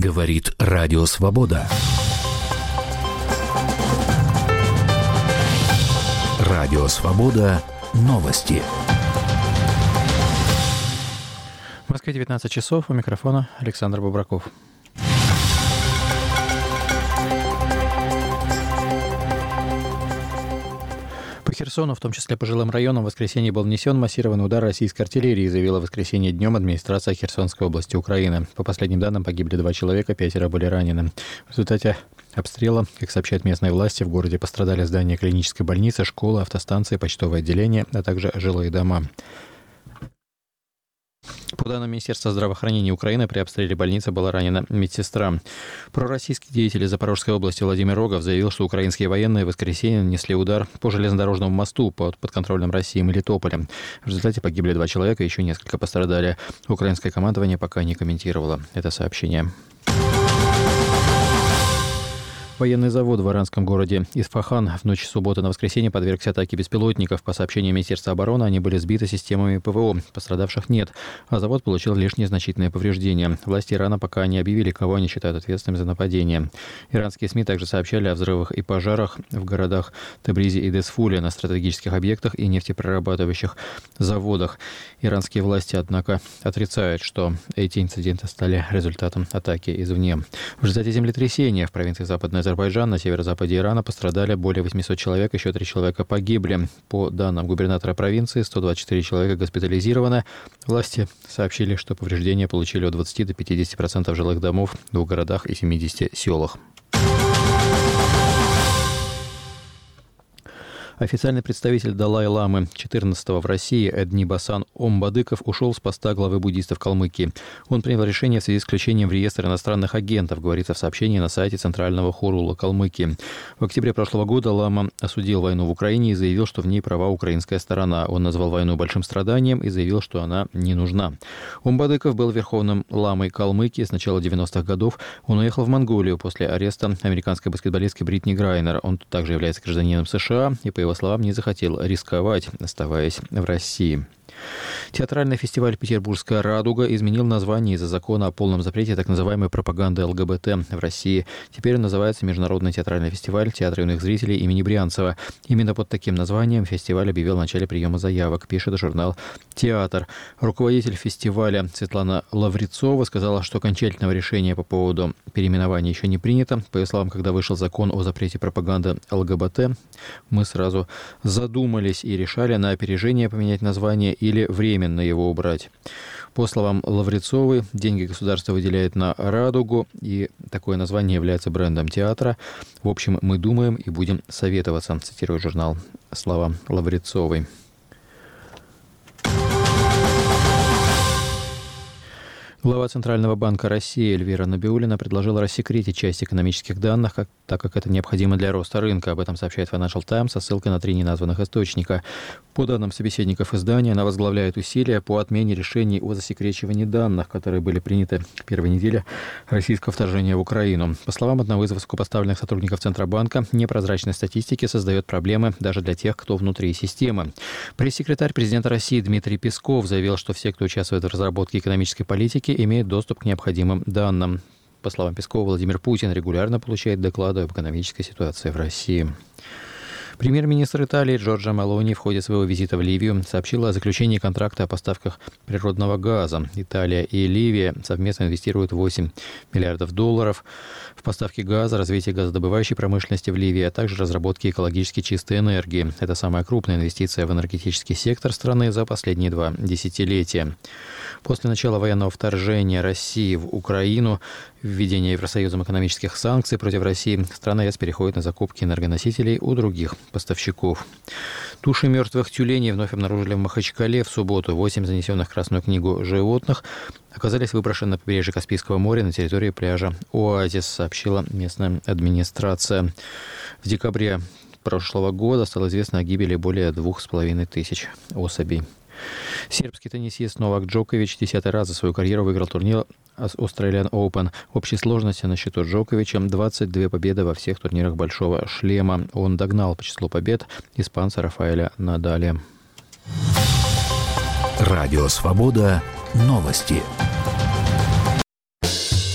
Говорит Радио Свобода. Радио Свобода. Новости. В Москве 19 часов. У микрофона Александр Бобраков. По Херсону, в том числе по жилым районам, в воскресенье был нанесен массированный удар российской артиллерии, заявила в воскресенье днем администрация Херсонской области Украины. По последним данным, погибли 2 человека, 5 были ранены. В результате обстрела, как сообщают местные власти, в городе пострадали здания клинической больницы, школы, автостанции, почтовое отделение, а также жилые дома. По данным Министерства здравоохранения Украины, при обстреле больницы была ранена медсестра. Пророссийский деятель из Запорожской области Владимир Рогов заявил, что украинские военные в воскресенье нанесли удар по железнодорожному мосту под подконтрольным России Мелитополем. В результате погибли 2 человека, еще несколько пострадали. Украинское командование пока не комментировало это сообщение. Военный завод в иранском городе Исфахан в ночь с субботы на воскресенье подвергся атаке беспилотников. По сообщению Министерства обороны, они были сбиты системами ПВО. Пострадавших нет, а завод получил лишь незначительные повреждения. Власти Ирана пока не объявили, кого они считают ответственным за нападение. Иранские СМИ также сообщали о взрывах и пожарах в городах Тебризе и Десфуле, на стратегических объектах и нефтеперерабатывающих заводах. Иранские власти, однако, отрицают, что эти инциденты стали результатом атаки извне. В результате землетрясения в провинции Западная Азербайджан на северо-западе Ирана пострадали более 800 человек, еще 3 человека погибли. По данным губернатора провинции, 124 человека госпитализированы. Власти сообщили, что повреждения получили от 20 до 50% жилых домов в 2 городах и 70 селах. Официальный представитель Далай-ламы 14-го в России Эднибасан Омбадыков ушел с поста главы буддистов Калмыкии. Он принял решение в связи с включением в реестр иностранных агентов, говорится в сообщении на сайте Центрального хорула Калмыкии. В октябре прошлого года лама осудил войну в Украине и заявил, что в ней права украинская сторона. Он назвал войну большим страданием и заявил, что она не нужна. Омбадыков был верховным ламой Калмыкии с начала 90-х годов. Он уехал в Монголию после ареста американской баскетболистки Бритни Грайнер. Он также является гражданином США и, по его словам, не захотел рисковать, оставаясь в России. Театральный фестиваль «Петербургская радуга» изменил название из-за закона о полном запрете так называемой пропаганды ЛГБТ в России. Теперь он называется Международный театральный фестиваль театра юных зрителей имени Брянцева. Именно под таким названием фестиваль объявил в начале приема заявок, пишет журнал «Театр». Руководитель фестиваля Светлана Лаврецова сказала, что окончательного решения по поводу переименования еще не принято. По ее словам, когда вышел закон о запрете пропаганды ЛГБТ, мы сразу задумались и решали на опережение поменять название или временно его убрать. По словам Лаврецовой, деньги государство выделяет на «Радугу», и такое название является брендом театра. В общем, мы думаем и будем советоваться, цитирует журнал слова Лаврецовой. Глава Центрального банка России Эльвира Набиуллина предложила рассекретить часть экономических данных, так как это необходимо для роста рынка. Об этом сообщает Financial Times со ссылкой на 3 неназванных источника. По данным собеседников издания, она возглавляет усилия по отмене решений о засекречивании данных, которые были приняты в первой неделе российского вторжения в Украину. По словам одного из высокопоставленных сотрудников Центробанка, непрозрачность статистики создает проблемы даже для тех, кто внутри системы. Пресс-секретарь президента России Дмитрий Песков заявил, что все, кто участвует в разработке экономической политики, имеет доступ к необходимым данным. По словам Пескова, Владимир Путин регулярно получает доклады об экономической ситуации в России. Премьер-министр Италии Джорджа Мелони в ходе своего визита в Ливию сообщила о заключении контракта о поставках природного газа. Италия и Ливия совместно инвестируют $8 миллиардов в поставки газа, развитие газодобывающей промышленности в Ливии, а также разработки экологически чистой энергии. Это самая крупная инвестиция в энергетический сектор страны за последние 2 десятилетия. После начала военного вторжения России в Украину, введения Евросоюзом экономических санкций против России, страна ЕС переходит на закупки энергоносителей у других поставщиков. Туши мертвых тюленей вновь обнаружили в Махачкале в субботу. 8 занесенных в Красную книгу животных оказались выброшены на побережье Каспийского моря на территории пляжа Оазис, сообщила местная администрация. В декабре прошлого года стало известно о гибели более 2500 особей. Сербский теннисист Новак Джокович 10-й раз за свою карьеру выиграл турнир Australian Open. В общей сложности на счету Джоковича 22 победы во всех турнирах Большого шлема. Он догнал по числу побед испанца Рафаэля Надаля. Радио Свобода. Новости.